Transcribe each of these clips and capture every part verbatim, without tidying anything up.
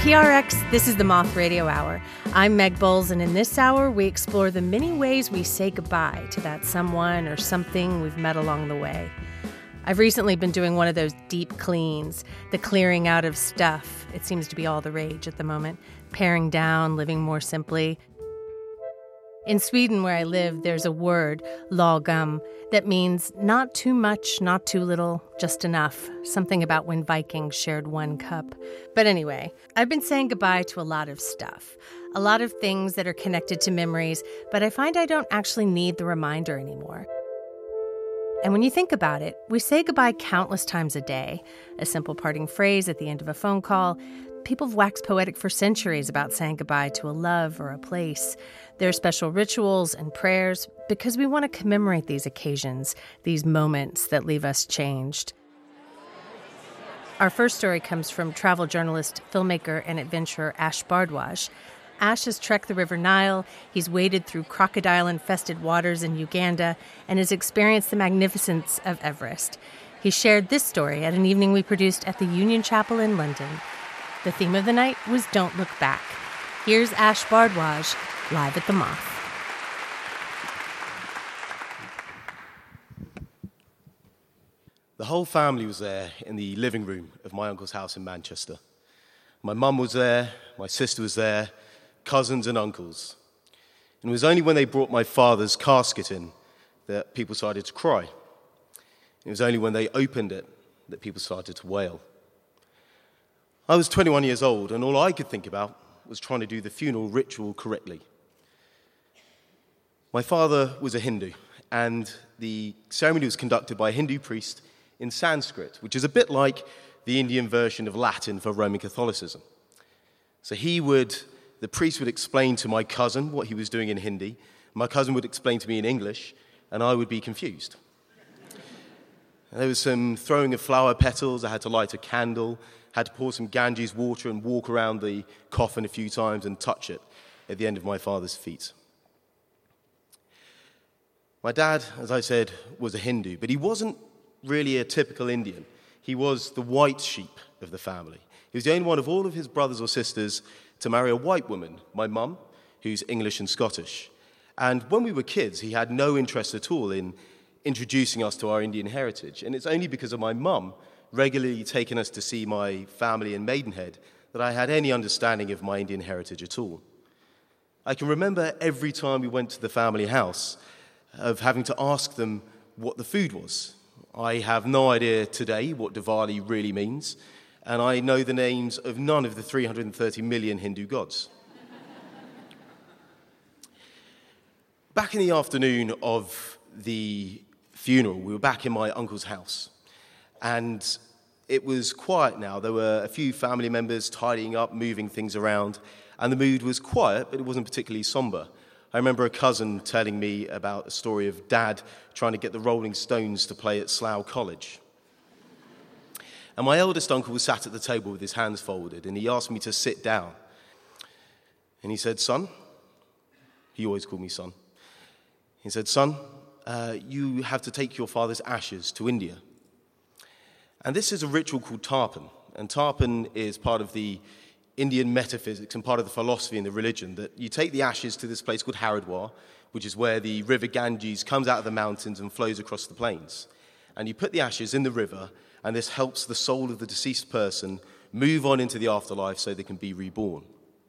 P R X, this is the Moth Radio Hour. I'm Meg Bowles, and in this hour, we explore the many ways we say goodbye to that someone or something we've met along the way. I've recently been doing one of those deep cleans, the clearing out of stuff. It seems to be all the rage at the moment. Paring down, living more simply. In Sweden, where I live, there's a word, lagom, that means not too much, not too little, just enough. Something about when Vikings shared one cup. But anyway, I've been saying goodbye to a lot of stuff. A lot of things that are connected to memories, but I find I don't actually need the reminder anymore. And when you think about it, we say goodbye countless times a day. A simple parting phrase at the end of a phone call. People have waxed poetic for centuries about saying goodbye to a love or a place. There are special rituals and prayers because we want to commemorate these occasions, these moments that leave us changed. Our first story comes from travel journalist, filmmaker, and adventurer Ash Bhardwaj. Ash has trekked the River Nile, he's waded through crocodile-infested waters in Uganda, and has experienced the magnificence of Everest. He shared this story at an evening we produced at the Union Chapel in London. The theme of the night was Don't Look Back. Here's Ash Bhardwaj, live at the Moth. The whole family was there in the living room of my uncle's house in Manchester. My mum was there, my sister was there, cousins and uncles. And it was only when they brought my father's casket in that people started to cry. It was only when they opened it that people started to wail. I was twenty-one years old, and all I could think about was trying to do the funeral ritual correctly. My father was a Hindu, and the ceremony was conducted by a Hindu priest in Sanskrit, which is a bit like the Indian version of Latin for Roman Catholicism. So he would, the priest would explain to my cousin what he was doing in Hindi, my cousin would explain to me in English, and I would be confused. There was some throwing of flower petals, I had to light a candle, had to pour some Ganges water and walk around the coffin a few times and touch it at the end of my father's feet. My dad, as I said, was a Hindu, but he wasn't really a typical Indian. He was the white sheep of the family. He was the only one of all of his brothers or sisters to marry a white woman, my mum, who's English and Scottish. And when we were kids, he had no interest at all in introducing us to our Indian heritage. And it's only because of my mum regularly taking us to see my family in Maidenhead that I had any understanding of my Indian heritage at all. I can remember every time we went to the family house of having to ask them what the food was. I have no idea today what Diwali really means, and I know the names of none of the three hundred thirty million Hindu gods. Back in the afternoon of the funeral, we were back in my uncle's house. And it was quiet now. There were a few family members tidying up, moving things around, and the mood was quiet, but it wasn't particularly somber. I remember a cousin telling me about a story of Dad trying to get the Rolling Stones to play at Slough College. And my eldest uncle was sat at the table with his hands folded, and he asked me to sit down. And he said, "Son," he always called me son. He said, "Son, uh, you have to take your father's ashes to India." And this is a ritual called Tarpan. And Tarpan is part of the Indian metaphysics and part of the philosophy and the religion, that you take the ashes to this place called Haridwar, which is where the river Ganges comes out of the mountains and flows across the plains. And you put the ashes in the river, and this helps the soul of the deceased person move on into the afterlife so they can be reborn.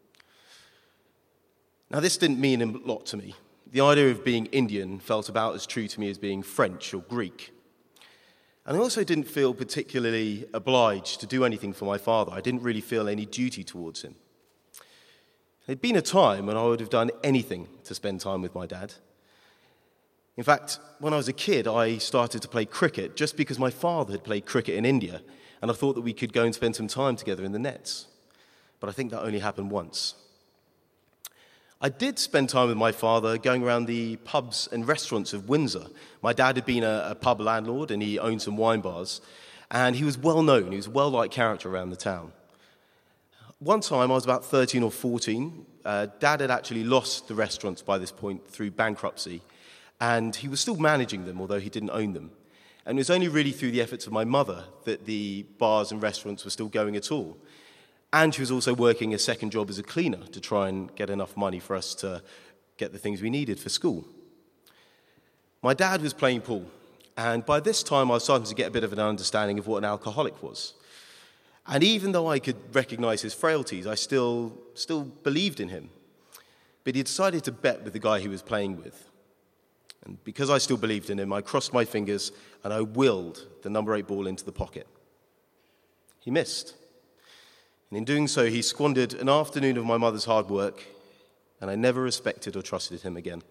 Now, this didn't mean a lot to me. The idea of being Indian felt about as true to me as being French or Greek. And I also didn't feel particularly obliged to do anything for my father. I didn't really feel any duty towards him. There'd been a time when I would have done anything to spend time with my dad. In fact, when I was a kid, I started to play cricket just because my father had played cricket in India, and I thought that we could go and spend some time together in the nets. But I think that only happened once. I did spend time with my father going around the pubs and restaurants of Windsor. My dad had been a, a pub landlord and he owned some wine bars. And he was well known, he was a well-liked character around the town. One time, I was about thirteen or fourteen. Uh, Dad had actually lost the restaurants by this point through bankruptcy. And he was still managing them, although he didn't own them. And it was only really through the efforts of my mother that the bars and restaurants were still going at all. And she was also working a second job as a cleaner to try and get enough money for us to get the things we needed for school. My dad was playing pool, and by this time I was starting to get a bit of an understanding of what an alcoholic was. And even though I could recognize his frailties, I still, still believed in him. But he decided to bet with the guy he was playing with. And because I still believed in him, I crossed my fingers and I willed the number eight ball into the pocket. He missed. And in doing so, he squandered an afternoon of my mother's hard work, and I never respected or trusted him again.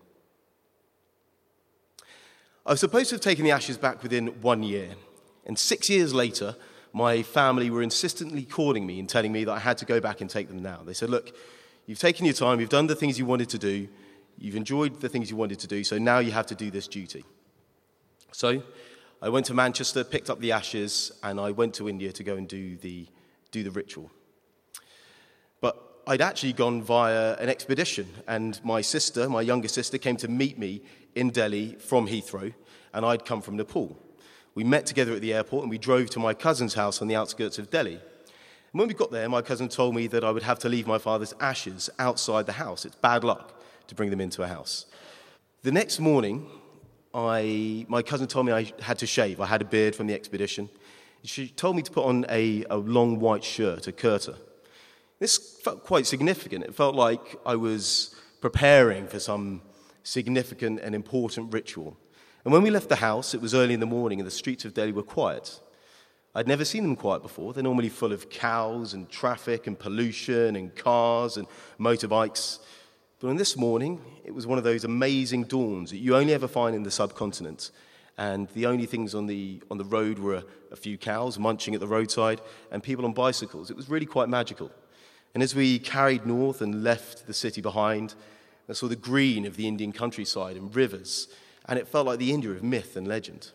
I was supposed to have taken the ashes back within one year, and six years later, my family were insistently calling me and telling me that I had to go back and take them now. They said, look, you've taken your time, you've done the things you wanted to do, you've enjoyed the things you wanted to do, so now you have to do this duty. So I went to Manchester, picked up the ashes, and I went to India to go and do the, do the ritual. But I'd actually gone via an expedition, and my sister, my younger sister, came to meet me in Delhi from Heathrow, and I'd come from Nepal. We met together at the airport, and we drove to my cousin's house on the outskirts of Delhi. And when we got there, my cousin told me that I would have to leave my father's ashes outside the house. It's bad luck to bring them into a house. The next morning, I, my cousin told me I had to shave. I had a beard from the expedition. She told me to put on a, a long white shirt, a kurta. This felt quite significant. It felt like I was preparing for some significant and important ritual. And when we left the house, it was early in the morning and the streets of Delhi were quiet. I'd never seen them quiet before. They're normally full of cows and traffic and pollution and cars and motorbikes. But on this morning, it was one of those amazing dawns that you only ever find in the subcontinent. And the only things on the on the road were a, a few cows munching at the roadside and people on bicycles. It was really quite magical. And as we carried north and left the city behind, I saw the green of the Indian countryside and rivers, and it felt like the India of myth and legend.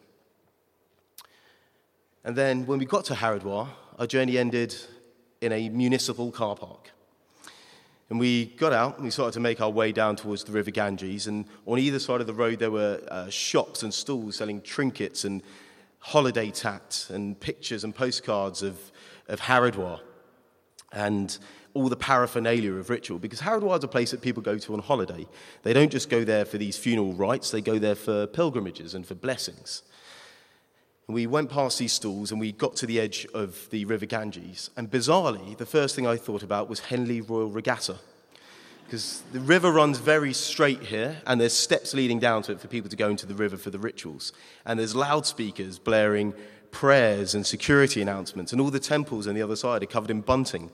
And then when we got to Haridwar, our journey ended in a municipal car park. And we got out and we started to make our way down towards the River Ganges, and on either side of the road there were uh, shops and stalls selling trinkets and holiday tat and pictures and postcards of, of Haridwar and all the paraphernalia of ritual, because Haridwar is a place that people go to on holiday. They don't just go there for these funeral rites, they go there for pilgrimages and for blessings. And we went past these stalls and we got to the edge of the River Ganges, and bizarrely, the first thing I thought about was Henley Royal Regatta, because the river runs very straight here, and there's steps leading down to it for people to go into the river for the rituals, and there's loudspeakers blaring prayers and security announcements, and all the temples on the other side are covered in bunting.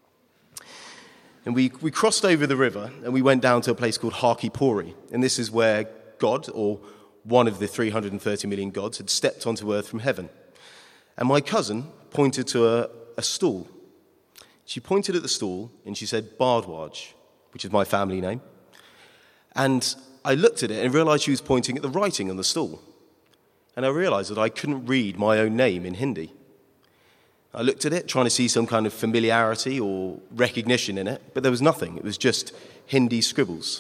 And we, we crossed over the river and we went down to a place called Haki Puri. And this is where God, or one of the three hundred thirty million gods, had stepped onto earth from heaven. And my cousin pointed to a, a stool. She pointed at the stool and she said, Bhardwaj, which is my family name. And I looked at it and realized she was pointing at the writing on the stool. And I realized that I couldn't read my own name in Hindi. I looked at it, trying to see some kind of familiarity or recognition in it, but there was nothing. It was just Hindi scribbles.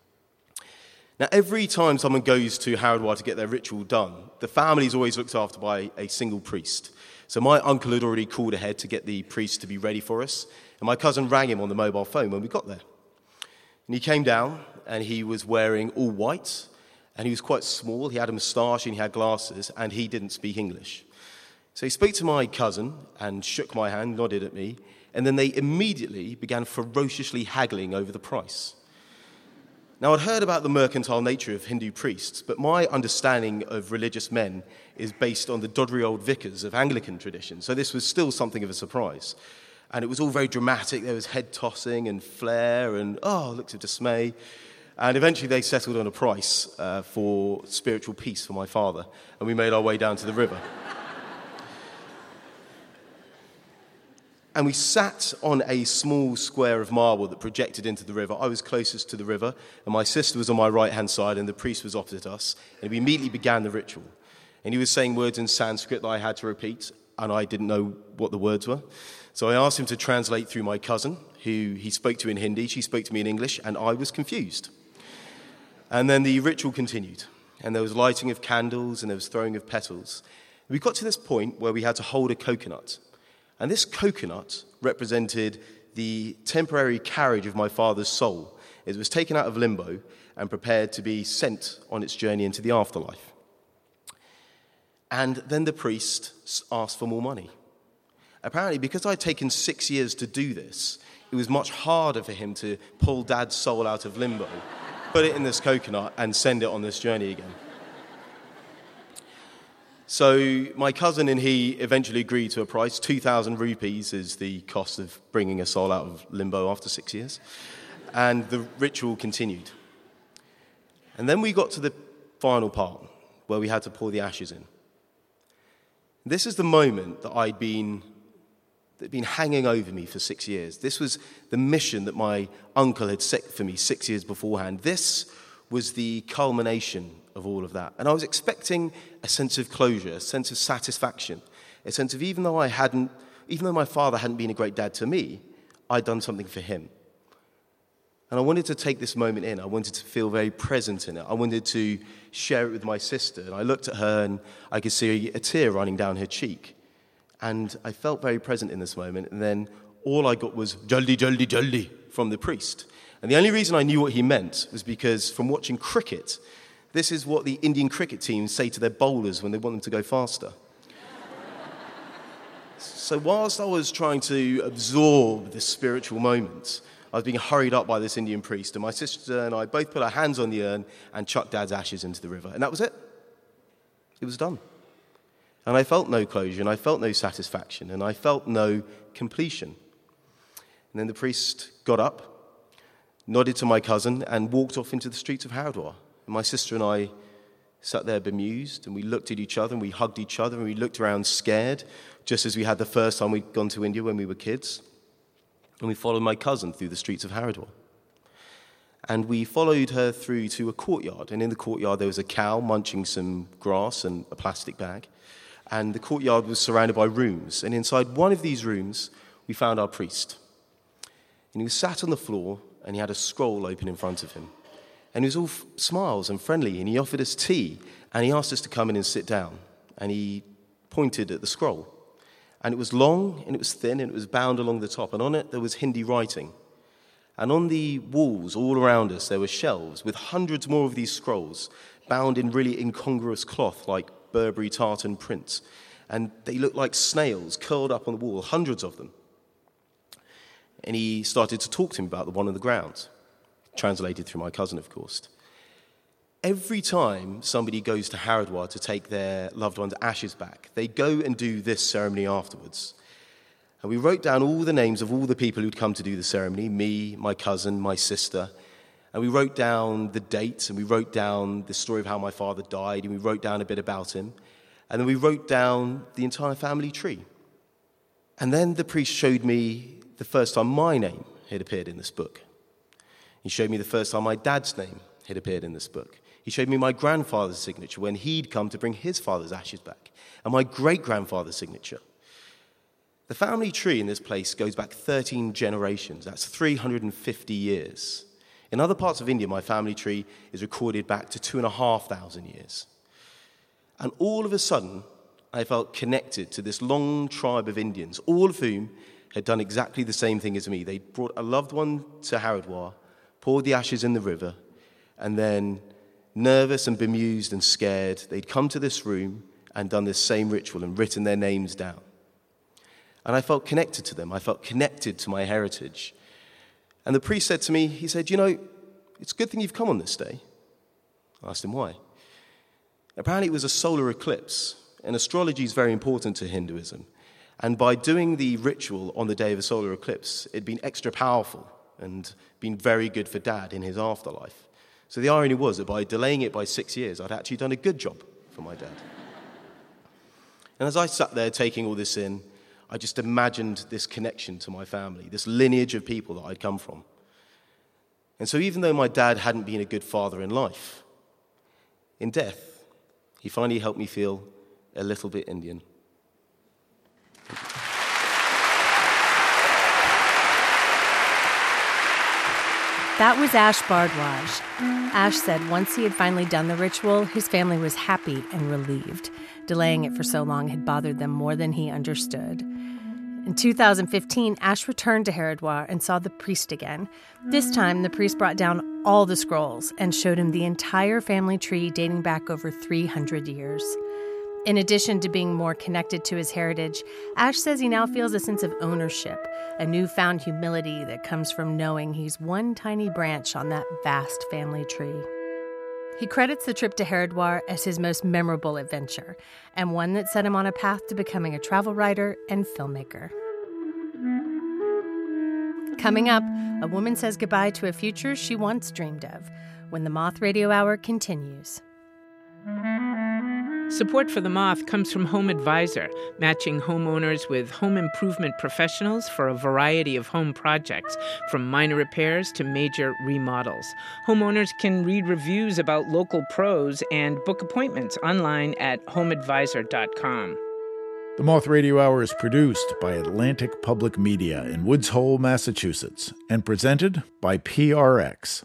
Now, every time someone goes to Haridwar to get their ritual done, the family is always looked after by a single priest. So my uncle had already called ahead to get the priest to be ready for us, and my cousin rang him on the mobile phone when we got there. And he came down, and he was wearing all white, and he was quite small. He had a moustache, and he had glasses, and he didn't speak English. So he spoke to my cousin and shook my hand, nodded at me, and then they immediately began ferociously haggling over the price. Now, I'd heard about the mercantile nature of Hindu priests, but my understanding of religious men is based on the doddery old vicars of Anglican tradition, so this was still something of a surprise. And it was all very dramatic. There was head tossing and flair and, oh, looks of dismay. And eventually they settled on a price uh, for spiritual peace for my father, and we made our way down to the river. And we sat on a small square of marble that projected into the river. I was closest to the river, and my sister was on my right-hand side, and the priest was opposite us. And we immediately began the ritual. And he was saying words in Sanskrit that I had to repeat, and I didn't know what the words were. So I asked him to translate through my cousin, who he spoke to in Hindi. She spoke to me in English, and I was confused. And then the ritual continued, and there was lighting of candles, and there was throwing of petals. We got to this point where we had to hold a coconut. And this coconut represented the temporary carriage of my father's soul. It was taken out of limbo and prepared to be sent on its journey into the afterlife. And then the priest asked for more money. Apparently, because I'd taken six years to do this, it was much harder for him to pull Dad's soul out of limbo, put it in this coconut, and send it on this journey again. So my cousin and he eventually agreed to a price. two thousand rupees is the cost of bringing a soul out of limbo after six years. And the ritual continued. And then we got to the final part, where we had to pour the ashes in. This is the moment that I'd been, that had been hanging over me for six years. This was the mission that my uncle had set for me six years beforehand. This was the culmination of all of that. And I was expecting a sense of closure, a sense of satisfaction, a sense of even though I hadn't, even though my father hadn't been a great dad to me, I'd done something for him. And I wanted to take this moment in. I wanted to feel very present in it. I wanted to share it with my sister. And I looked at her and I could see a tear running down her cheek. And I felt very present in this moment. And then all I got was jaldi, jaldi, jaldi from the priest. And the only reason I knew what he meant was because from watching cricket, this is what the Indian cricket teams say to their bowlers when they want them to go faster. So whilst I was trying to absorb this spiritual moment, I was being hurried up by this Indian priest, and my sister and I both put our hands on the urn and chucked Dad's ashes into the river. And that was it. It was done. And I felt no closure, and I felt no satisfaction, and I felt no completion. And then the priest got up, nodded to my cousin, and walked off into the streets of Haridwar. And my sister and I sat there bemused, and we looked at each other, and we hugged each other, and we looked around scared, just as we had the first time we'd gone to India when we were kids. And we followed my cousin through the streets of Haridwar. And we followed her through to a courtyard. And in the courtyard, there was a cow munching some grass and a plastic bag. And the courtyard was surrounded by rooms. And inside one of these rooms, we found our priest. And he was sat on the floor, and he had a scroll open in front of him. And he was all f- smiles and friendly. And he offered us tea. And he asked us to come in and sit down. And he pointed at the scroll. And it was long, and it was thin, and it was bound along the top. And on it, there was Hindi writing. And on the walls all around us, there were shelves with hundreds more of these scrolls, bound in really incongruous cloth, like Burberry tartan prints. And they looked like snails curled up on the wall, hundreds of them. And he started to talk to me about the one on the ground, translated through my cousin, of course. Every time somebody goes to Haridwar to take their loved one's ashes back, they go and do this ceremony afterwards. And we wrote down all the names of all the people who'd come to do the ceremony, me, my cousin, my sister. And we wrote down the dates, and we wrote down the story of how my father died, and we wrote down a bit about him. And then we wrote down the entire family tree. And then the priest showed me the first time my name had appeared in this book. He showed me the first time my dad's name had appeared in this book. He showed me my grandfather's signature when he'd come to bring his father's ashes back, and my great-grandfather's signature. The family tree in this place goes back thirteen generations. That's three hundred fifty years. In other parts of India, my family tree is recorded back to two and a half thousand years. And all of a sudden, I felt connected to this long tribe of Indians, all of whom had done exactly the same thing as me. They brought a loved one to Haridwar, poured the ashes in the river, and then, nervous and bemused and scared, they'd come to this room and done this same ritual and written their names down. And I felt connected to them. I felt connected to my heritage. And the priest said to me, he said, you know, it's a good thing you've come on this day. I asked him why. Apparently it was a solar eclipse, and astrology is very important to Hinduism. And by doing the ritual on the day of a solar eclipse, it'd been extra powerful and been very good for Dad in his afterlife. So the irony was that by delaying it by six years, I'd actually done a good job for my dad. And as I sat there taking all this in, I just imagined this connection to my family, this lineage of people that I'd come from. And so even though my dad hadn't been a good father in life, in death, he finally helped me feel a little bit Indian. That was Ash Bhardwaj. Ash said once he had finally done the ritual, his family was happy and relieved. Delaying it for so long had bothered them more than he understood. In two thousand fifteen, Ash returned to Haridwar and saw the priest again. This time, the priest brought down all the scrolls and showed him the entire family tree dating back over three hundred years. In addition to being more connected to his heritage, Ash says he now feels a sense of ownership, a newfound humility that comes from knowing he's one tiny branch on that vast family tree. He credits the trip to Haridwar as his most memorable adventure, and one that set him on a path to becoming a travel writer and filmmaker. Coming up, a woman says goodbye to a future she once dreamed of, when the Moth Radio Hour continues. Support for The Moth comes from Home Advisor, matching homeowners with home improvement professionals for a variety of home projects, from minor repairs to major remodels. Homeowners can read reviews about local pros and book appointments online at home advisor dot com. The Moth Radio Hour is produced by Atlantic Public Media in Woods Hole, Massachusetts, and presented by P R X.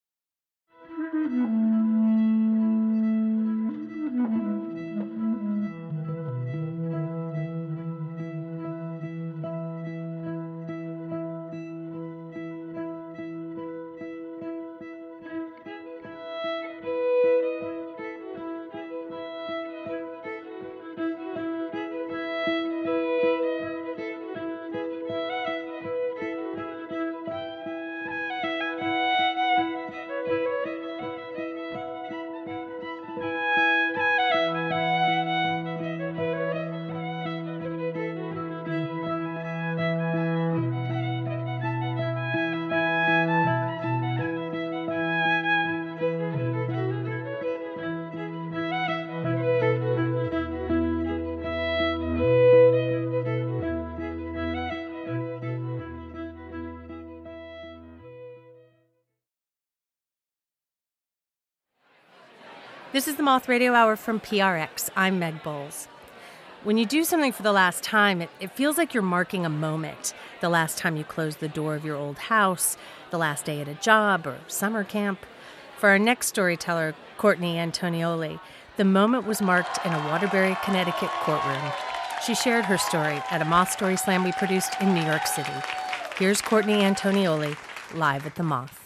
This is the Moth Radio Hour from P R X. I'm Meg Bowles. When you do something for the last time, it, it feels like you're marking a moment. The last time you closed the door of your old house, the last day at a job or summer camp. For our next storyteller, Courtney Antonioli, the moment was marked in a Waterbury, Connecticut courtroom. She shared her story at a Moth Story Slam we produced in New York City. Here's Courtney Antonioli, live at the Moth.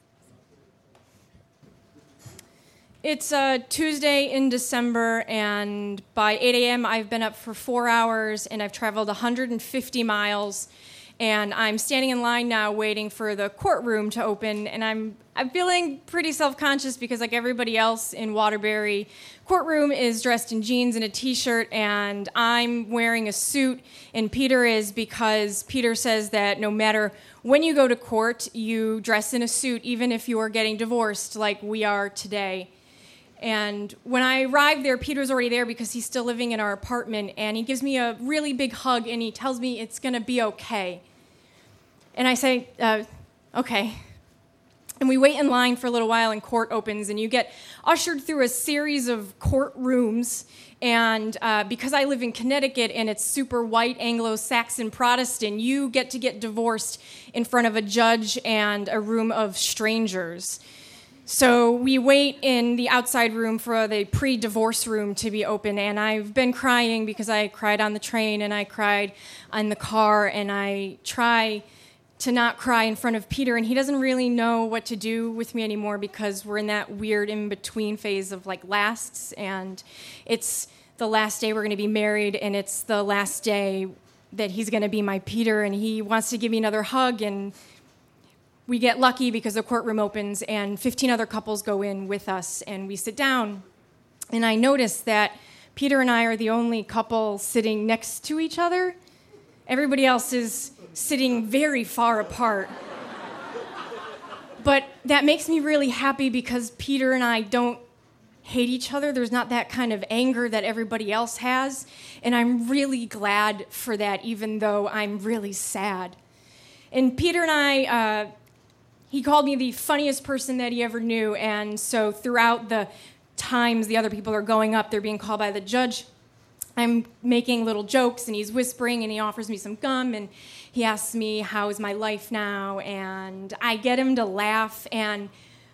It's uh, Tuesday in December, and by eight a.m. I've been up for four hours, and I've traveled one hundred fifty miles, and I'm standing in line now waiting for the courtroom to open, and I'm I'm feeling pretty self-conscious because, like everybody else in Waterbury, courtroom is dressed in jeans and a t-shirt, and I'm wearing a suit, and Peter is, because Peter says that no matter when you go to court, you dress in a suit, even if you are getting divorced like we are today. And when I arrived there, Peter's already there because he's still living in our apartment, and he gives me a really big hug, and he tells me it's going to be okay. And I say, uh, okay. And we wait in line for a little while, and court opens, and you get ushered through a series of courtrooms. And uh, because I live in Connecticut, and it's super white, Anglo-Saxon Protestant, you get to get divorced in front of a judge and a room of strangers. So we wait in the outside room for the pre-divorce room to be open, and I've been crying because I cried on the train and I cried in the car, and I try to not cry in front of Peter, and he doesn't really know what to do with me anymore because we're in that weird in-between phase of like lasts, and it's the last day we're going to be married, and it's the last day that he's going to be my Peter, and he wants to give me another hug, and we get lucky because the courtroom opens and fifteen other couples go in with us, and we sit down. And I notice that Peter and I are the only couple sitting next to each other. Everybody else is sitting very far apart. But that makes me really happy because Peter and I don't hate each other. There's not that kind of anger that everybody else has. And I'm really glad for that, even though I'm really sad. And Peter and I... Uh, He called me the funniest person that he ever knew, and so throughout the times the other people are going up, they're being called by the judge, I'm making little jokes, and he's whispering, and he offers me some gum, and he asks me, how is my life now, and I get him to laugh, and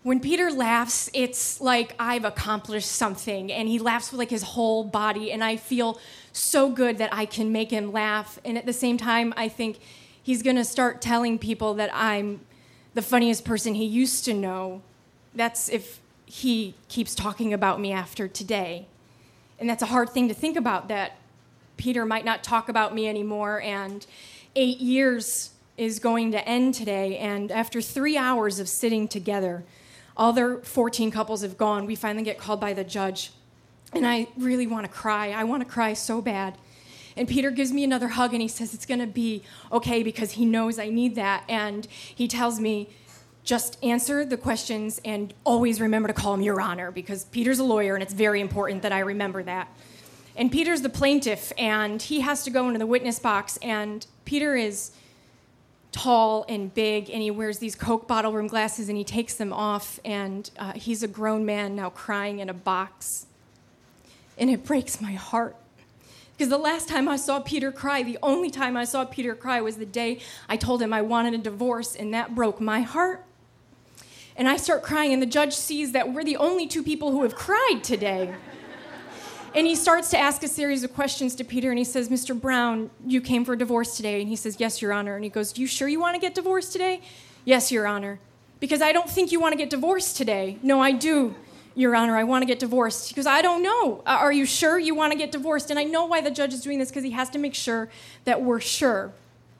When Peter laughs, it's like I've accomplished something, and he laughs with like his whole body, and I feel so good that I can make him laugh. And at the same time, I think he's gonna start telling people that I'm the funniest person he used to know. That's if he keeps talking about me after today. And that's a hard thing to think about, that Peter might not talk about me anymore, and eight years is going to end today. And after three hours of sitting together, all their fourteen couples have gone. We finally get called by the judge. And I really want to cry. I want to cry so bad. And Peter gives me another hug, and he says it's going to be okay, because he knows I need that. And he tells me, just answer the questions and always remember to call him Your Honor, because Peter's a lawyer, and it's very important that I remember that. And Peter's the plaintiff, and he has to go into the witness box, and Peter is tall and big, and he wears these Coke bottle rim glasses, and he takes them off, and uh, he's a grown man now crying in a box. And it breaks my heart. Because the last time I saw Peter cry, the only time I saw Peter cry was the day I told him I wanted a divorce, and that broke my heart. And I start crying, and the judge sees that we're the only two people who have cried today. And he starts to ask a series of questions to Peter, and he says, Mister Brown, you came for a divorce today. And he says, yes, Your Honor. And he goes, you sure you want to get divorced today? Yes, Your Honor. Because I don't think you want to get divorced today. No, I do, Your Honor. I want to get divorced. Because I don't know. Are you sure you want to get divorced? And I know why the judge is doing this, because he has to make sure that we're sure.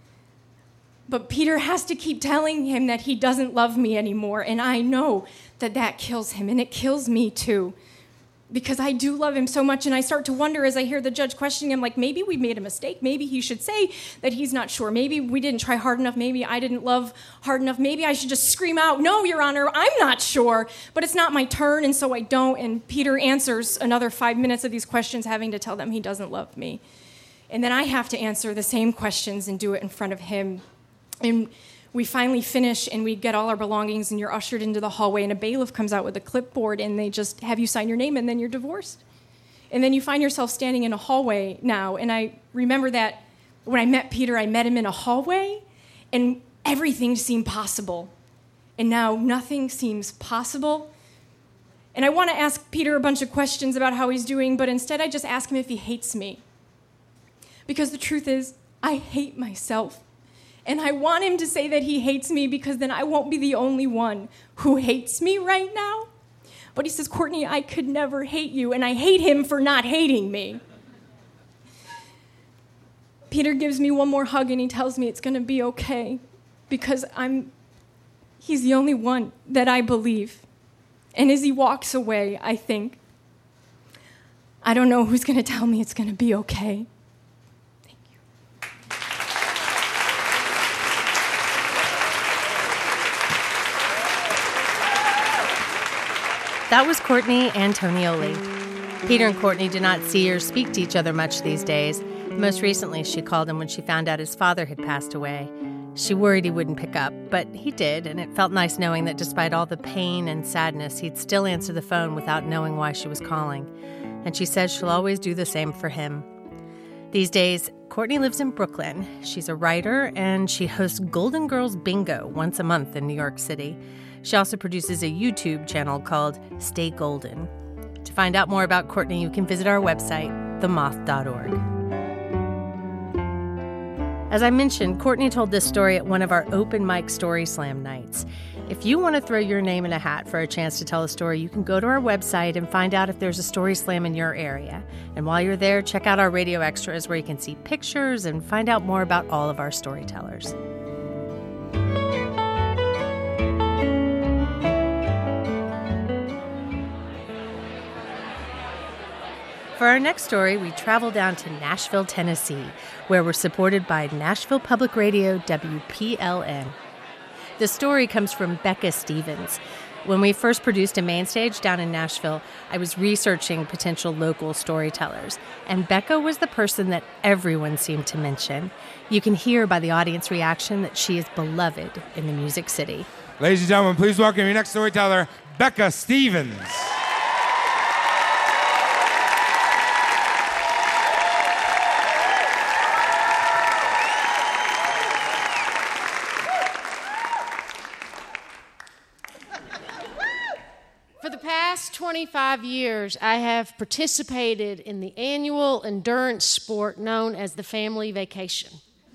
But Peter has to keep telling him that he doesn't love me anymore. And I know that that kills him, and it kills me too. Because I do love him so much, and I start to wonder as I hear the judge questioning him, like, maybe we made a mistake. Maybe he should say that he's not sure. Maybe we didn't try hard enough. Maybe I didn't love hard enough. Maybe I should just scream out, no, Your Honor, I'm not sure. But it's not my turn, and so I don't. And Peter answers another five minutes of these questions, having to tell them he doesn't love me. And then I have to answer the same questions and do it in front of him. And we finally finish, and we get all our belongings, and you're ushered into the hallway, and a bailiff comes out with a clipboard, and they just have you sign your name, and then you're divorced. And then you find yourself standing in a hallway now. And I remember that when I met Peter, I met him in a hallway, and everything seemed possible. And now nothing seems possible. And I want to ask Peter a bunch of questions about how he's doing, but instead I just ask him if he hates me. Because the truth is, I hate myself. And I want him to say that he hates me, because then I won't be the only one who hates me right now. But he says, Courtney, I could never hate you, and I hate him for not hating me. Peter gives me one more hug, and he tells me it's going to be okay, because I'm, he's the only one that I believe. And as he walks away, I think, I don't know who's going to tell me it's going to be okay. That was Courtney Antonioli. Peter and Courtney do not see or speak to each other much these days. Most recently, she called him when she found out his father had passed away. She worried he wouldn't pick up, but he did, and it felt nice knowing that despite all the pain and sadness, he'd still answer the phone without knowing why she was calling. And she says she'll always do the same for him. These days, Courtney lives in Brooklyn. She's a writer, and she hosts Golden Girls Bingo once a month in New York City. She also produces a YouTube channel called Stay Golden. To find out more about Courtney, you can visit our website, the moth dot org. As I mentioned, Courtney told this story at one of our open mic Story Slam nights. If you want to throw your name in a hat for a chance to tell a story, you can go to our website and find out if there's a Story Slam in your area. And while you're there, check out our radio extras where you can see pictures and find out more about all of our storytellers. For our next story, we travel down to Nashville, Tennessee, where we're supported by Nashville Public Radio W P L N. The story comes from Becca Stevens. When we first produced a main stage down in Nashville, I was researching potential local storytellers, and Becca was the person that everyone seemed to mention. You can hear by the audience reaction that she is beloved in the Music City. Ladies and gentlemen, please welcome your next storyteller, Becca Stevens. For the past twenty-five years, I have participated in the annual endurance sport known as the family vacation.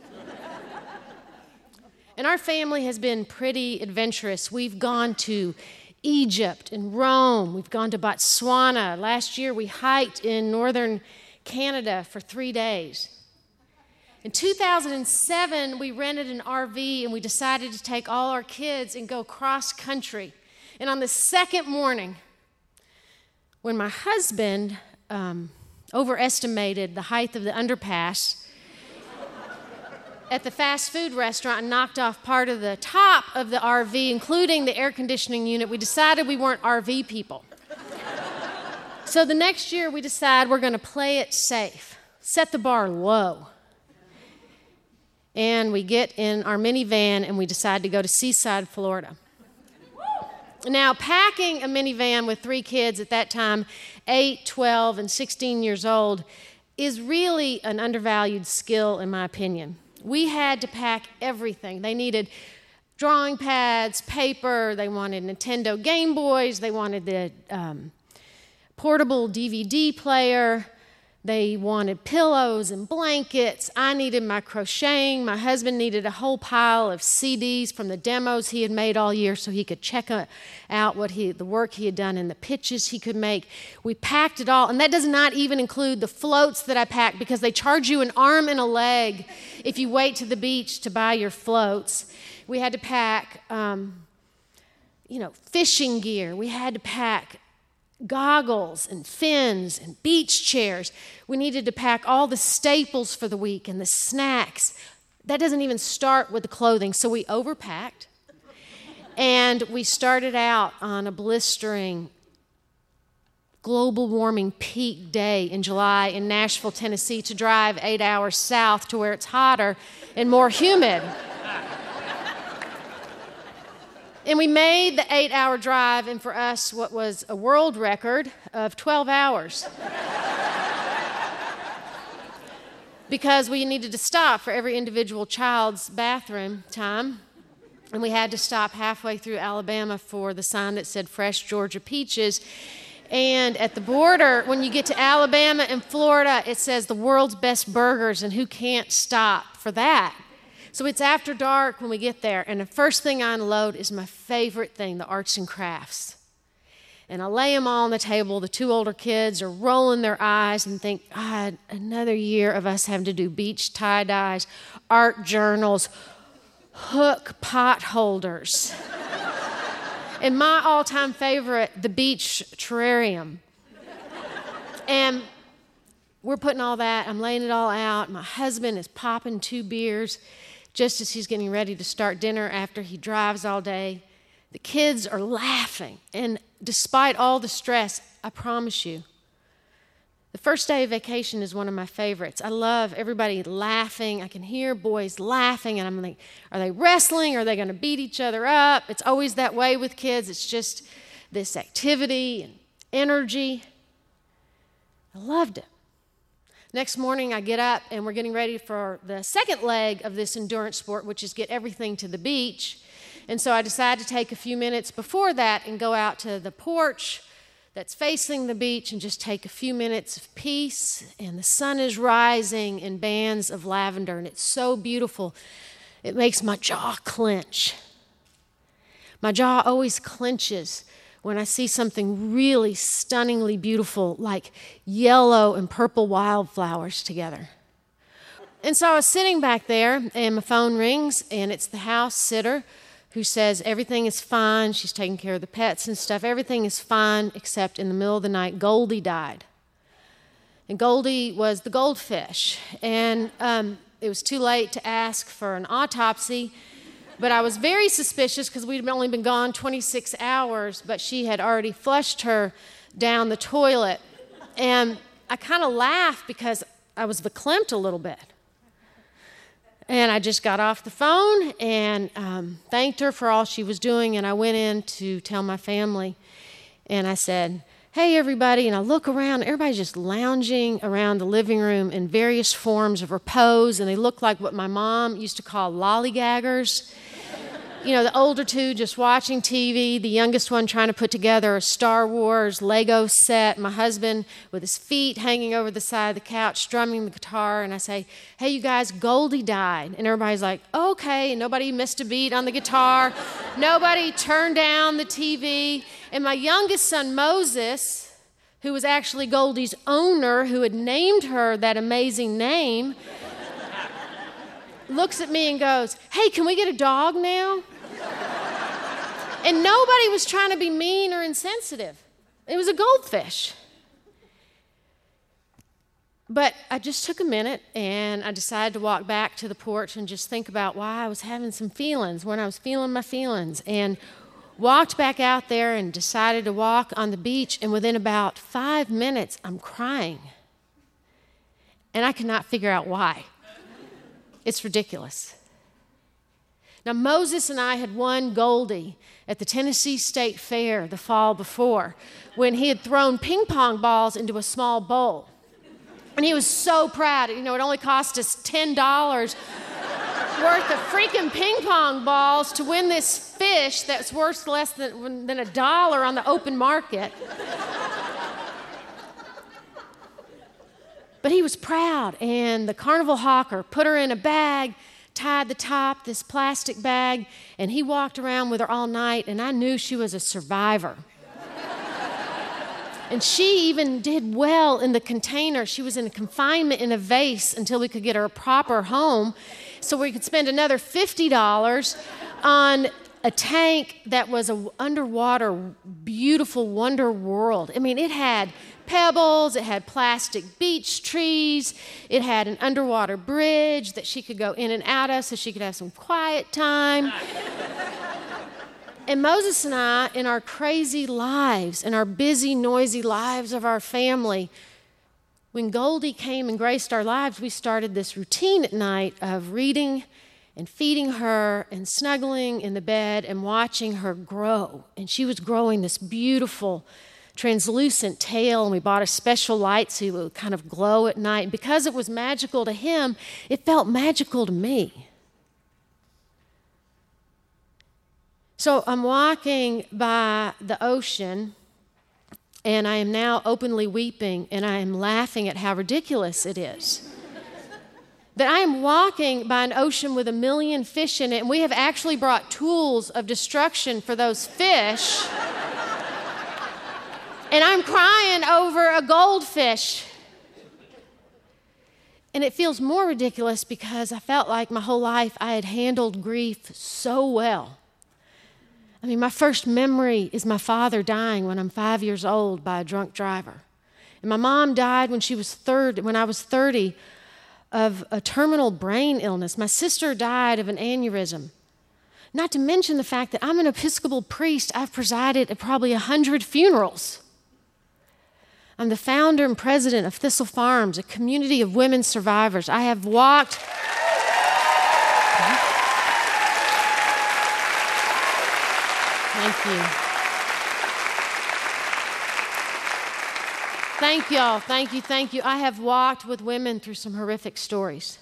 And our family has been pretty adventurous. We've gone to Egypt and Rome. We've gone to Botswana. Last year, we hiked in northern Canada for three days. In two thousand seven, we rented an R V and we decided to take all our kids and go cross-country. And on the second morning, when my husband um, overestimated the height of the underpass at the fast food restaurant and knocked off part of the top of the R V, including the air conditioning unit, we decided we weren't R V people. So the next year, we decide we're going to play it safe, set the bar low. And we get in our minivan and we decide to go to Seaside, Florida. Now, packing a minivan with three kids at that time, eight, twelve, and sixteen years old, is really an undervalued skill, in my opinion. We had to pack everything. They needed drawing pads, paper, they wanted Nintendo Game Boys, they wanted the um, portable D V D player, they wanted pillows and blankets. I needed my crocheting. My husband needed a whole pile of C Ds from the demos he had made all year so he could check out what he, the work he had done and the pitches he could make. We packed it all, and that does not even include the floats that I packed because they charge you an arm and a leg if you wait to the beach to buy your floats. We had to pack, um, you know, fishing gear. We had to pack goggles and fins and beach chairs. We needed to pack all the staples for the week and the snacks. That doesn't even start with the clothing. So we overpacked. And we started out on a blistering global warming peak day in July in Nashville, Tennessee, to drive eight hours south to where it's hotter and more humid. And we made the eight-hour drive, and for us, what was a world record of twelve hours. Because we needed to stop for every individual child's bathroom time. And we had to stop halfway through Alabama for the sign that said Fresh Georgia Peaches. And at the border, when you get to Alabama and Florida, it says the world's best burgers, and who can't stop for that? So it's after dark when we get there, and the first thing I unload is my favorite thing, the arts and crafts. And I lay them all on the table. The two older kids are rolling their eyes and think, God, another year of us having to do beach tie-dyes, art journals, hook pot holders. And my all-time favorite, the beach terrarium. And we're putting all that, I'm laying it all out. My husband is popping two beers just as he's getting ready to start dinner after he drives all day. The kids are laughing. And despite all the stress, I promise you, the first day of vacation is one of my favorites. I love everybody laughing. I can hear boys laughing, and I'm like, are they wrestling? Are they going to beat each other up? It's always that way with kids. It's just this activity and energy. I loved it. Next morning, I get up, and we're getting ready for the second leg of this endurance sport, which is get everything to the beach. And so I decide to take a few minutes before that and go out to the porch that's facing the beach and just take a few minutes of peace. And the sun is rising in bands of lavender, and it's so beautiful. It makes my jaw clench. My jaw always clenches when I see something really stunningly beautiful, like yellow and purple wildflowers together. And so I was sitting back there, and my phone rings, and it's the house sitter who says everything is fine. She's taking care of the pets and stuff. Everything is fine, except in the middle of the night, Goldie died. And Goldie was the goldfish. And um, it was too late to ask for an autopsy, but I was very suspicious because we'd only been gone twenty-six hours, but she had already flushed her down the toilet. And I kind of laughed because I was verklempt a little bit. And I just got off the phone and um, thanked her for all she was doing, and I went in to tell my family. And I said, hey, everybody, and I look around, everybody's just lounging around the living room in various forms of repose, and they look like what my mom used to call lollygaggers. you know, the older two just watching T V, the youngest one trying to put together a Star Wars Lego set, my husband with his feet hanging over the side of the couch, strumming the guitar, and I say, hey, you guys, Goldie died. And everybody's like, okay, and nobody missed a beat on the guitar. Nobody turned down the T V. And my youngest son, Moses, who was actually Goldie's owner, who had named her that amazing name, looks at me and goes, hey, can we get a dog now? And nobody was trying to be mean or insensitive. It was a goldfish. But I just took a minute and I decided to walk back to the porch and just think about why I was having some feelings, when I was feeling my feelings. And walked back out there and decided to walk on the beach. And within about five minutes, I'm crying. And I cannot figure out why. It's ridiculous. Now, Moses and I had won Goldie at the Tennessee State Fair the fall before when he had thrown ping pong balls into a small bowl. And he was so proud. You know, it only cost us ten dollars worth of freaking ping pong balls to win this fish that's worth less than, than a dollar on the open market. But he was proud, and the carnival hawker put her in a bag, tied the top, this plastic bag, and he walked around with her all night, and I knew she was a survivor. And she even did well in the container. She was in confinement in a vase until we could get her a proper home, so we could spend another fifty dollars on a tank that was an underwater, beautiful wonder world. I mean, it had pebbles, it had plastic beach trees, it had an underwater bridge that she could go in and out of so she could have some quiet time. And Moses and I, in our crazy lives, in our busy, noisy lives of our family, when Goldie came and graced our lives, we started this routine at night of reading and feeding her and snuggling in the bed and watching her grow. And she was growing this beautiful, translucent tail, and we bought a special light so it would kind of glow at night. And because it was magical to him, it felt magical to me. So I'm walking by the ocean, and I am now openly weeping, and I am laughing at how ridiculous it is. That I am walking by an ocean with a million fish in it, and we have actually brought tools of destruction for those fish. And I'm crying over a goldfish. And it feels more ridiculous because I felt like my whole life I had handled grief so well. I mean, my first memory is my father dying when I'm five years old by a drunk driver. And my mom died when she was thirty, when I was thirty, of a terminal brain illness. My sister died of an aneurysm. Not to mention the fact that I'm an Episcopal priest. I've presided at probably a hundred funerals. I'm the founder and president of Thistle Farms, a community of women survivors. I have walked... Thank you. Thank y'all. Thank you. Thank you. I have walked with women through some horrific stories.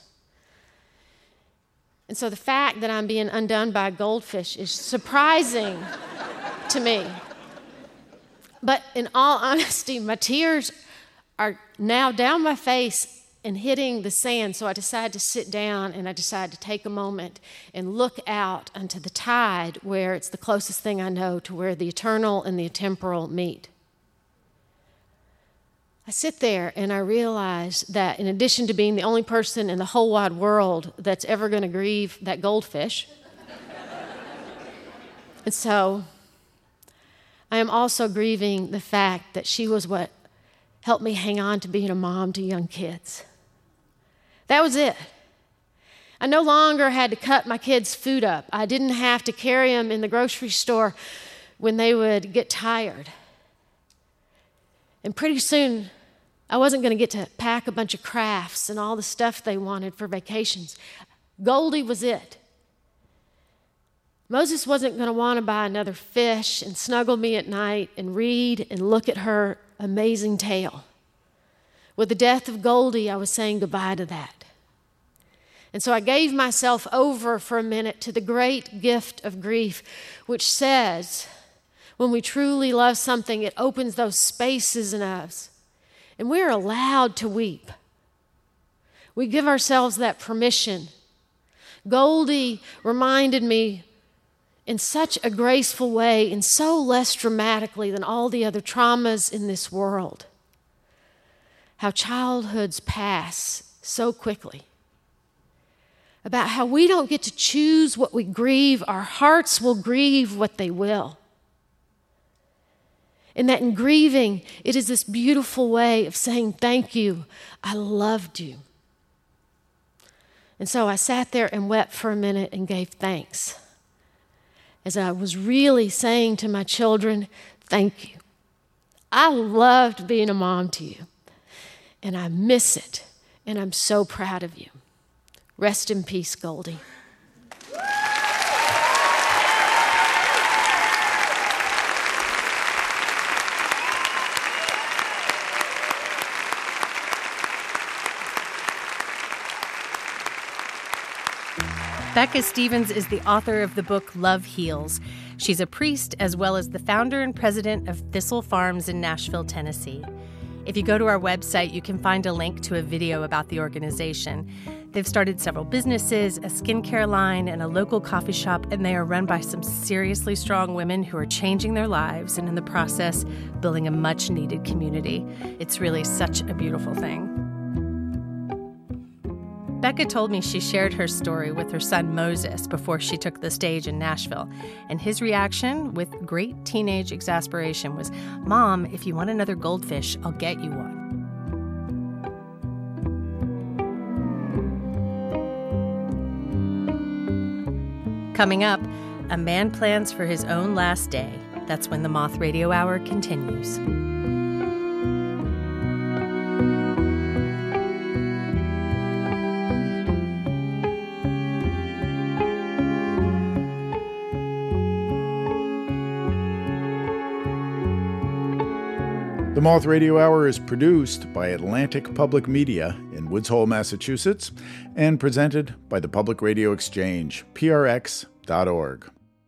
And so the fact that I'm being undone by a goldfish is surprising to me. But in all honesty, my tears are now down my face and hitting the sand. So I decided to sit down and I decided to take a moment and look out onto the tide where it's the closest thing I know to where the eternal and the temporal meet. I sit there and I realize that in addition to being the only person in the whole wide world that's ever going to grieve that goldfish, and so I am also grieving the fact that she was what helped me hang on to being a mom to young kids. That was it. I no longer had to cut my kids' food up. I didn't have to carry them in the grocery store when they would get tired. And pretty soon, I wasn't going to get to pack a bunch of crafts and all the stuff they wanted for vacations. Goldie was it. Moses wasn't going to want to buy another fish and snuggle me at night and read and look at her amazing tail. With the death of Goldie, I was saying goodbye to that. And so I gave myself over for a minute to the great gift of grief, which says, when we truly love something, it opens those spaces in us. And we're allowed to weep. We give ourselves that permission. Goldie reminded me in such a graceful way and so less dramatically than all the other traumas in this world, how childhoods pass so quickly. About how we don't get to choose what we grieve. Our hearts will grieve what they will. And that in grieving, it is this beautiful way of saying, thank you, I loved you. And so I sat there and wept for a minute and gave thanks. As I was really saying to my children, thank you. I loved being a mom to you. And I miss it. And I'm so proud of you. Rest in peace, Goldie. Becca Stevens is the author of the book Love Heals. She's a priest as well as the founder and president of Thistle Farms in Nashville, Tennessee. If you go to our website, you can find a link to a video about the organization. They've started several businesses, a skincare line, and a local coffee shop, and they are run by some seriously strong women who are changing their lives and in the process building a much-needed community. It's really such a beautiful thing. Becca told me she shared her story with her son Moses before she took the stage in Nashville, and his reaction, with great teenage exasperation, was, "Mom, if you want another goldfish, I'll get you one." Coming up, a man plans for his own last day. That's when the Moth Radio Hour continues. The Moth Radio Hour is produced by Atlantic Public Media in Woods Hole, Massachusetts, and presented by the Public Radio Exchange, P R X dot org.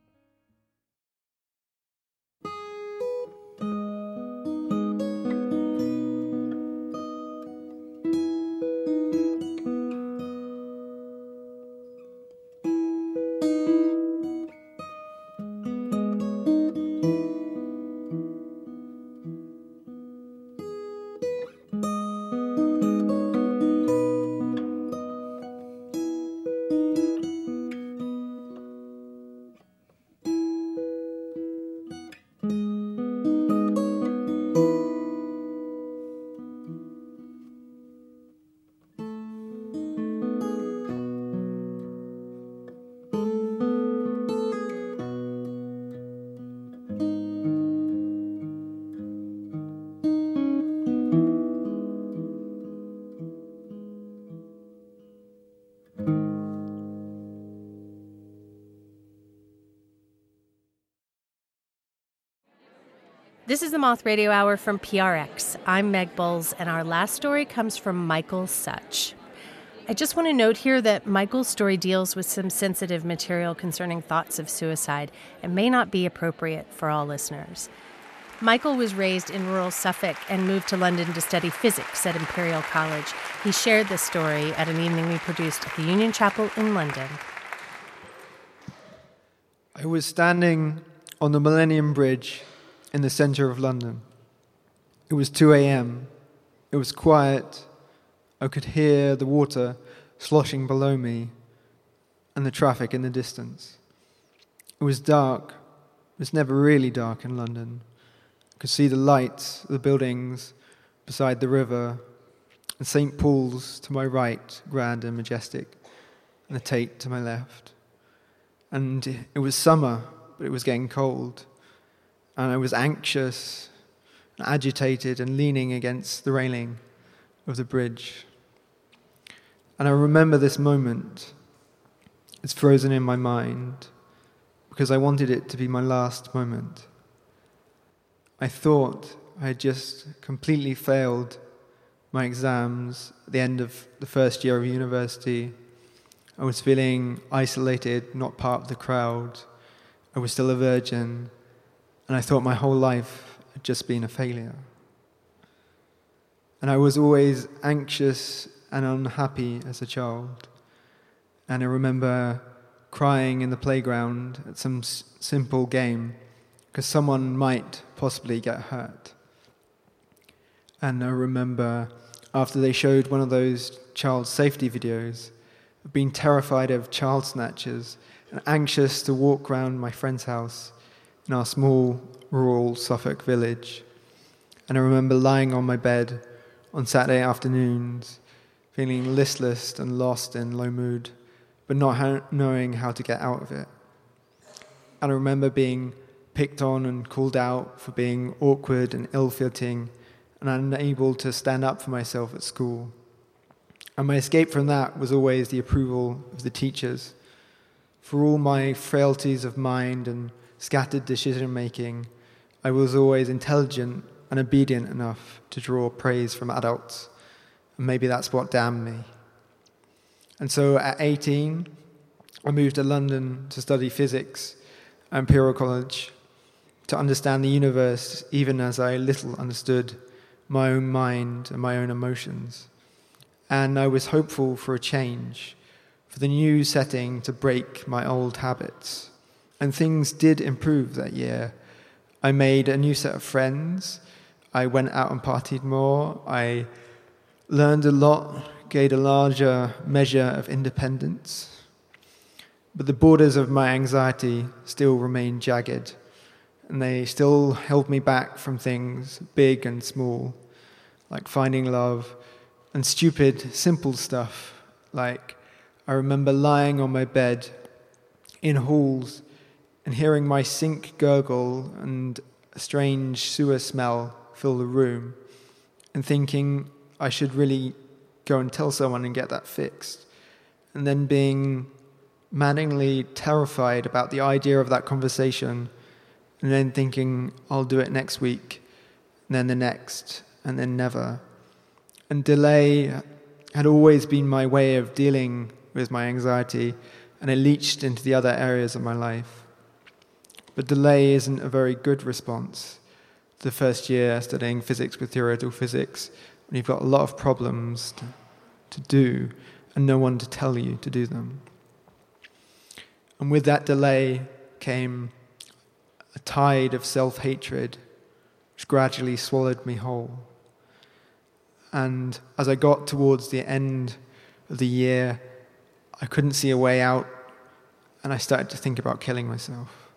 This is the Moth Radio Hour from P R X. I'm Meg Bowles, and our last story comes from Michael Such. I just want to note here that Michael's story deals with some sensitive material concerning thoughts of suicide and may not be appropriate for all listeners. Michael was raised in rural Suffolk and moved to London to study physics at Imperial College. He shared this story at an evening we produced at the Union Chapel in London. I was standing on the Millennium Bridge in the centre of London. It was two a.m. It was quiet. I could hear the water sloshing below me and the traffic in the distance. It was dark. It was never really dark in London. I could see the lights of the buildings beside the river, and Saint Paul's to my right, grand and majestic, and the Tate to my left. And it was summer, but it was getting cold. And I was anxious and agitated and leaning against the railing of the bridge. And I remember this moment. It's frozen in my mind because I wanted it to be my last moment. I thought I had just completely failed my exams at the end of the first year of university. I was feeling isolated, not part of the crowd. I was still a virgin, and I thought my whole life had just been a failure. And I was always anxious and unhappy as a child. And I remember crying in the playground at some s- simple game because someone might possibly get hurt. And I remember after they showed one of those child safety videos, being terrified of child snatchers and anxious to walk around my friend's house in our small rural Suffolk village. And I remember lying on my bed on Saturday afternoons, feeling listless and lost in low mood, but not ha- knowing how to get out of it. And I remember being picked on and called out for being awkward and ill-fitting and unable to stand up for myself at school. And my escape from that was always the approval of the teachers. For all my frailties of mind and scattered decision-making, I was always intelligent and obedient enough to draw praise from adults. And maybe that's what damned me. And so at eighteen, I moved to London to study physics at Imperial College, to understand the universe even as I little understood my own mind and my own emotions. And I was hopeful for a change, for the new setting to break my old habits. And things did improve that year. I made a new set of friends. I went out and partied more. I learned a lot, gained a larger measure of independence. But the borders of my anxiety still remained jagged, and they still held me back from things big and small, like finding love, and stupid, simple stuff, like I remember lying on my bed in halls and hearing my sink gurgle and a strange sewer smell fill the room, and thinking I should really go and tell someone and get that fixed, and then being maddeningly terrified about the idea of that conversation, and then thinking I'll do it next week, and then the next, and then never. And delay had always been my way of dealing with my anxiety, and it leached into the other areas of my life. But delay isn't a very good response. The first year studying physics with theoretical physics, when you've got a lot of problems to, to do, and no one to tell you to do them. And with that delay came a tide of self-hatred, which gradually swallowed me whole. And as I got towards the end of the year, I couldn't see a way out, and I started to think about killing myself.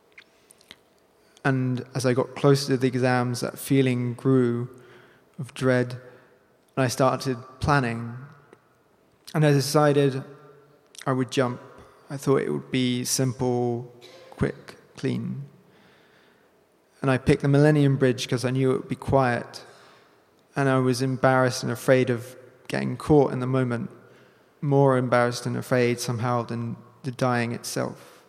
And as I got closer to the exams, that feeling grew of dread, and I started planning. And I decided I would jump. I thought it would be simple, quick, clean. And I picked the Millennium Bridge because I knew it would be quiet. And I was embarrassed and afraid of getting caught in the moment, more embarrassed and afraid somehow than the dying itself.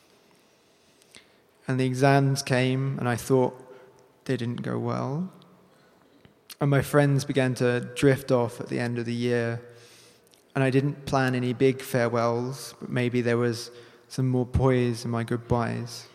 And the exams came, and I thought they didn't go well. And my friends began to drift off at the end of the year. And I didn't plan any big farewells, but maybe there was some more poise in my goodbyes.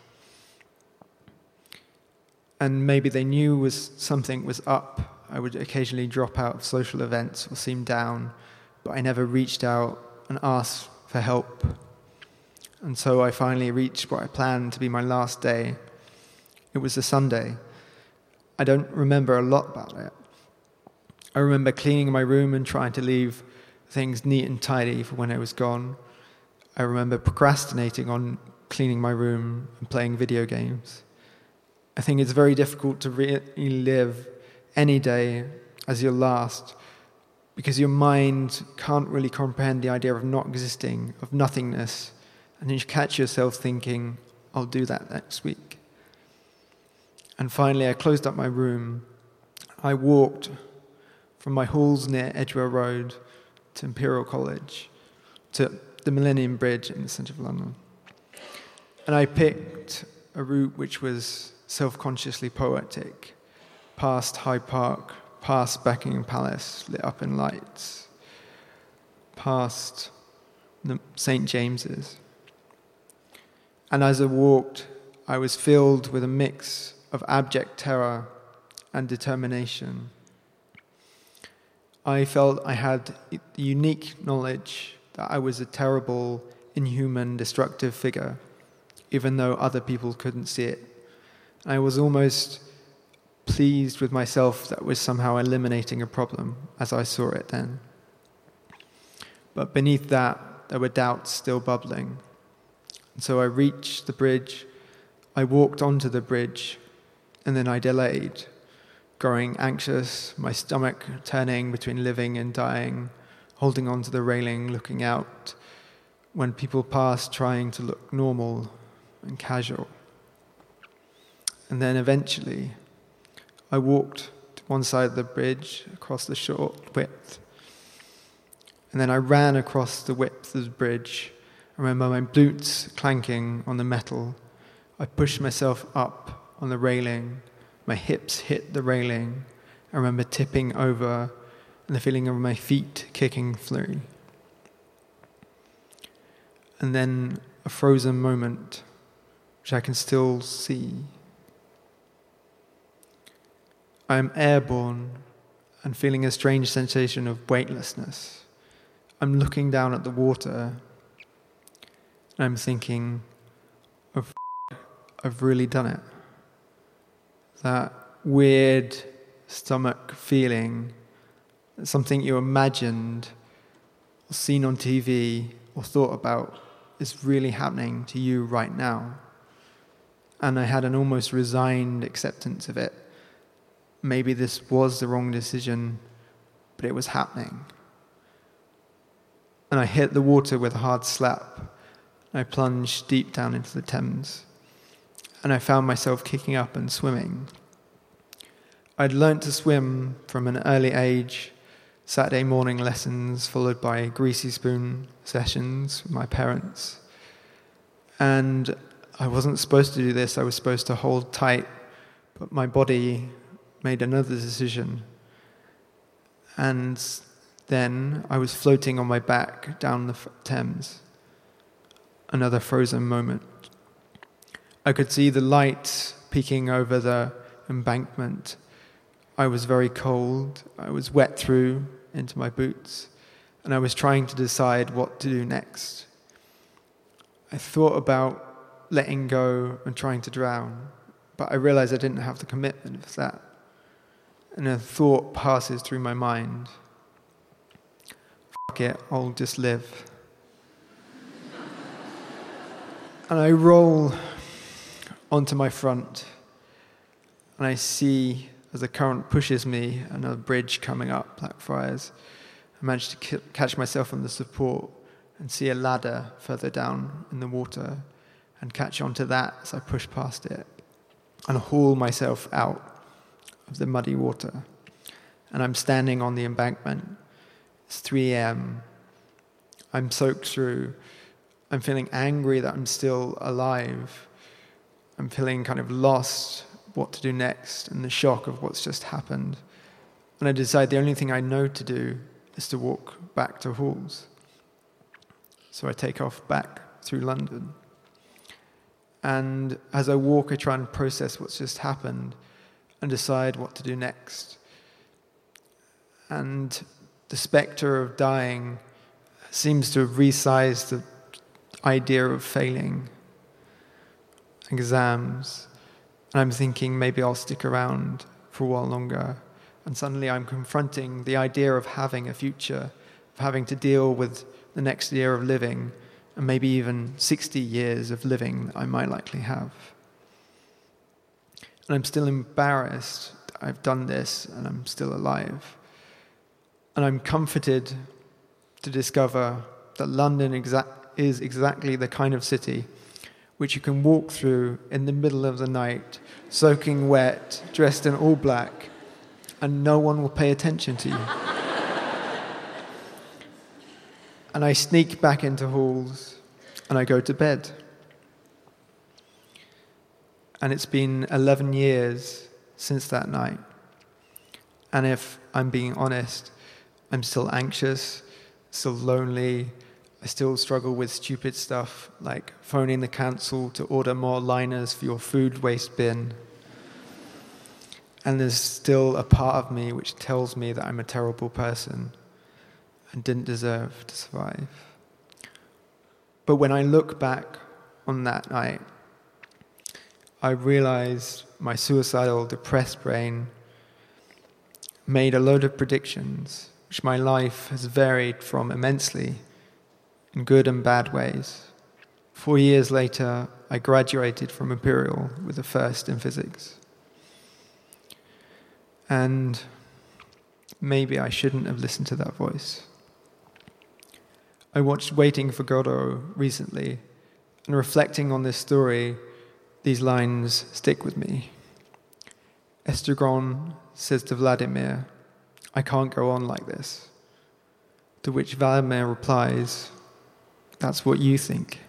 And maybe they knew was something was up. I would occasionally drop out of social events or seem down, but I never reached out and asked for help. And so I finally reached what I planned to be my last day. It was a Sunday. I don't remember a lot about it. I remember cleaning my room and trying to leave things neat and tidy for when I was gone. I remember procrastinating on cleaning my room and playing video games. I think it's very difficult to really live any day as your last, because your mind can't really comprehend the idea of not existing, of nothingness, and then you catch yourself thinking, I'll do that next week. And finally, I closed up my room. I walked from my halls near Edgware Road to Imperial College, to the Millennium Bridge in the centre of London. And I picked a route which was self-consciously poetic, past Hyde Park, past Buckingham Palace lit up in lights, past Saint James's. And as I walked, I was filled with a mix of abject terror and determination. I felt I had the unique knowledge that I was a terrible, inhuman, destructive figure, even though other people couldn't see it. I was almost pleased with myself that I was somehow eliminating a problem as I saw it then. But beneath that, there were doubts still bubbling. And so I reached the bridge, I walked onto the bridge, and then I delayed, growing anxious, my stomach turning between living and dying, holding onto the railing, looking out, when people passed trying to look normal and casual. And then eventually, I walked to one side of the bridge, across the short width, and then I ran across the width of the bridge. I remember my boots clanking on the metal. I pushed myself up on the railing. My hips hit the railing. I remember tipping over and the feeling of my feet kicking through. And then a frozen moment, which I can still see. I am airborne and feeling a strange sensation of weightlessness. I'm looking down at the water and I'm thinking, oh, f- I've really done it. That weird stomach feeling, something you imagined or seen on T V or thought about is really happening to you right now. And I had an almost resigned acceptance of it. Maybe this was the wrong decision, but it was happening. And I hit the water with a hard slap. I plunged deep down into the Thames. And I found myself kicking up and swimming. I'd learnt to swim from an early age, Saturday morning lessons followed by greasy spoon sessions with my parents. And I wasn't supposed to do this, I was supposed to hold tight, but my body made another decision. And then I was floating on my back down the Thames. Another frozen moment. I could see the light peeking over the embankment. I was very cold. I was wet through into my boots. And I was trying to decide what to do next. I thought about letting go and trying to drown, but I realized I didn't have the commitment for that. And a thought passes through my mind. Fuck it, I'll just live. And I roll onto my front, and I see, as the current pushes me, another bridge coming up, Blackfriars. I manage to k- catch myself on the support and see a ladder further down in the water and catch onto that as I push past it and haul myself out of the muddy water. And I'm standing on the embankment. It's three a.m. I'm soaked through. I'm feeling angry that I'm still alive. I'm feeling kind of lost, what to do next, and the shock of what's just happened. And I decide the only thing I know to do is to walk back to Halls. So I take off back through London. And as I walk, I try and process what's just happened and decide what to do next. And the spectre of dying seems to have resized the idea of failing exams. And I'm thinking maybe I'll stick around for a while longer. And suddenly I'm confronting the idea of having a future, of having to deal with the next year of living, and maybe even sixty years of living that I might likely have. And I'm still embarrassed that I've done this and I'm still alive. And I'm comforted to discover that London exa- is exactly the kind of city which you can walk through in the middle of the night, soaking wet, dressed in all black, and no one will pay attention to you. And I sneak back into Halls, and I go to bed. And it's been eleven years since that night. And if I'm being honest, I'm still anxious, still lonely, I still struggle with stupid stuff like phoning the council to order more liners for your food waste bin. And there's still a part of me which tells me that I'm a terrible person and didn't deserve to survive. But when I look back on that night, I realized my suicidal, depressed brain made a load of predictions, which my life has varied from immensely in good and bad ways. Four years later, I graduated from Imperial with a first in physics. And maybe I shouldn't have listened to that voice. I watched Waiting for Godot recently, and reflecting on this story, these lines stick with me. Estragon says to Vladimir, "I can't go on like this." To which Vladimir replies, "That's what you think."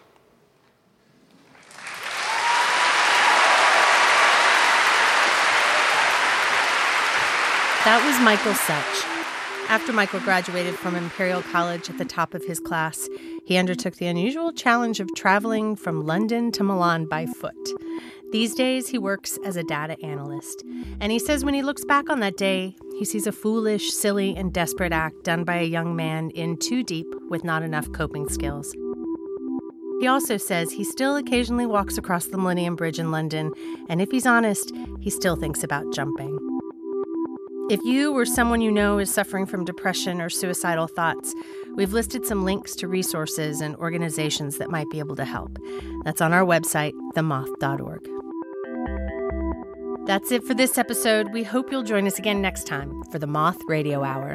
That was Michael Such. After Michael graduated from Imperial College at the top of his class, he undertook the unusual challenge of traveling from London to Milan by foot. These days, he works as a data analyst. And he says when he looks back on that day, he sees a foolish, silly, and desperate act done by a young man in too deep with not enough coping skills. He also says he still occasionally walks across the Millennium Bridge in London, and if he's honest, he still thinks about jumping. If you or someone you know is suffering from depression or suicidal thoughts, we've listed some links to resources and organizations that might be able to help. That's on our website, the moth dot org. That's it for this episode. We hope you'll join us again next time for the Moth Radio Hour.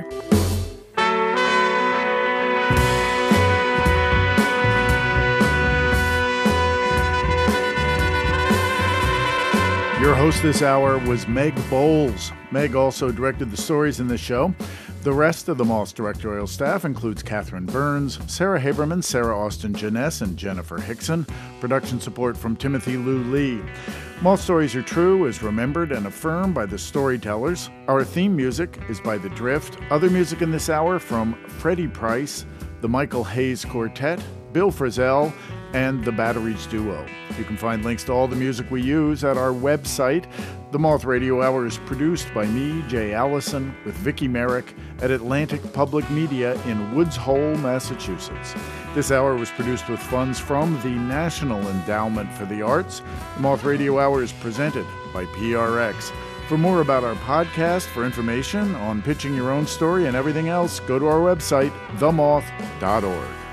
Your host this hour was Meg Bowles. Meg also directed the stories in this show. The rest of the Moth's directorial staff includes Catherine Burns, Sarah Haberman, Sarah Austin Janess, and Jennifer Hickson. Production support from Timothy Lou Lee. Moth Stories Are True is remembered and affirmed by the storytellers. Our theme music is by The Drift. Other music in this hour from Freddie Price, the Michael Hayes Quartet, Bill Frisell, and the Batteries Duo. You can find links to all the music we use at our website. The Moth Radio Hour is produced by me, Jay Allison, with Vicki Merrick at Atlantic Public Media in Woods Hole, Massachusetts. This hour was produced with funds from the National Endowment for the Arts. The Moth Radio Hour is presented by P R X. For more about our podcast, for information on pitching your own story and everything else, go to our website, the moth dot org.